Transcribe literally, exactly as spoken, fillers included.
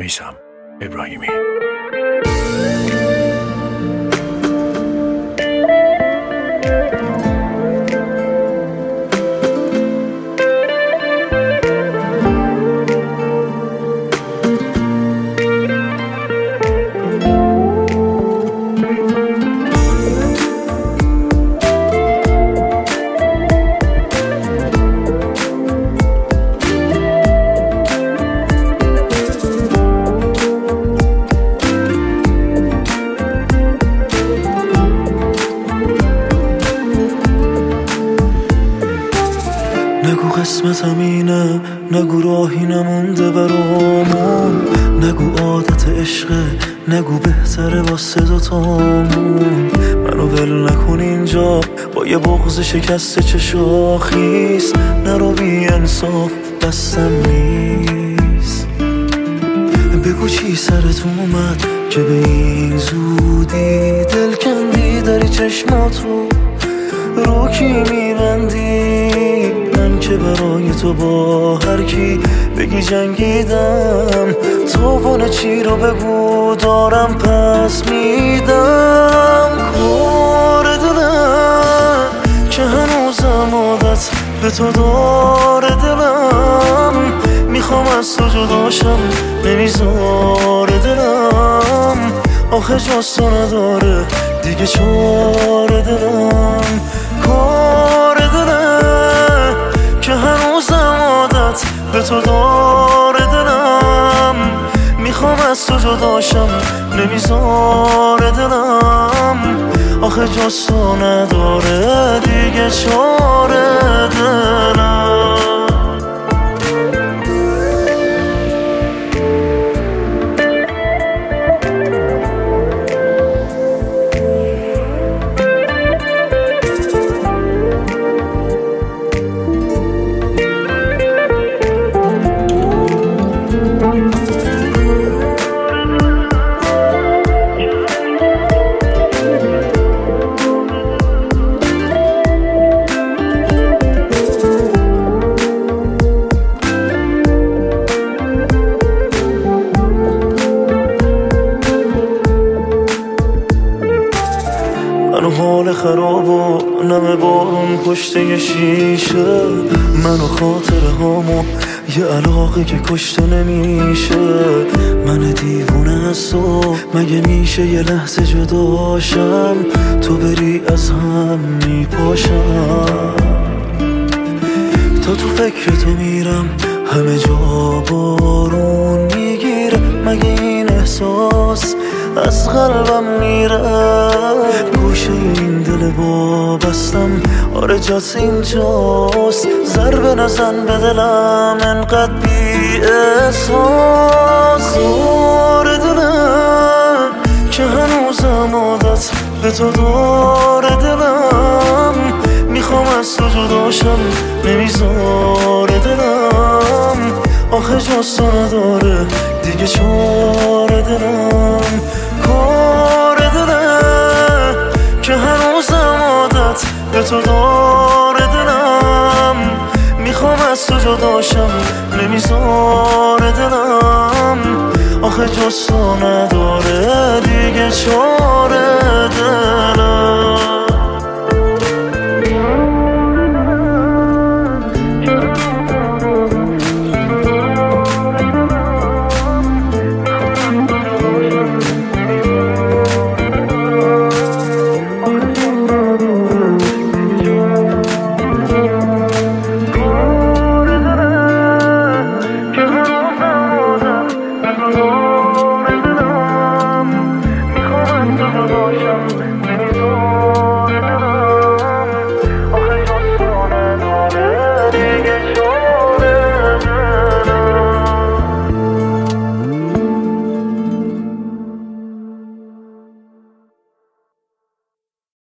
میثم ابراهیمی. نگو قسمتم اینه، نگو راهی نمونده برامون، نگو عادت عشقه، نگو بهتره واسه دوتامون. منو ول نکن اینجا با یه بغض شکسته چشاخیز، نرو بی انصاف دستم نیست. بگو چی سرت اومد که به این زودی دل کندی، داری چشماتو رو کی میبندی؟ من که برای تو با هر کی بگی جنگیدم، تو بونه چی رو بگو دارم پس میدم. کار دلم که هنوزم عادت به تو داره، دلم میخوام از تو جداشم نمیذاره دلم، آخه جز تو نداره دیگه چاره دلم. کار دلم که هنوزم عادت به تو داره، دلم میخوام از تو جداشم نمیذاره دلم، آخه جز تو نداره دیگه چاره دلم. منو حال خراب و نم بارون پشت یه شیشه، منو خاطره هامو یه علاقه که کشته نمیشه. من دیوونه از تو مگه میشه یه لحظه جداشم، تو بری از هم میپاشم. تا تو فکر تو میرم همه جا بارون میگیره، مگه این احساس از قلبم میره؟ گوشه این دل وابستم آره جات اینجاست، ضربه نزن به دلم انقدر بی احساس. کار دلم که هنوزم عادت به تو داره، دلم میخوام از تو جداشم نمیذاره دلم، آخه جز تو نداره دیگه چاره دلم. کار دلم که هنوزم عادت به تو داره، دلم میخوام از تو جداشم نمیذاره دلم، آخه جز تو نداره دیگه چاره دلم. Emotion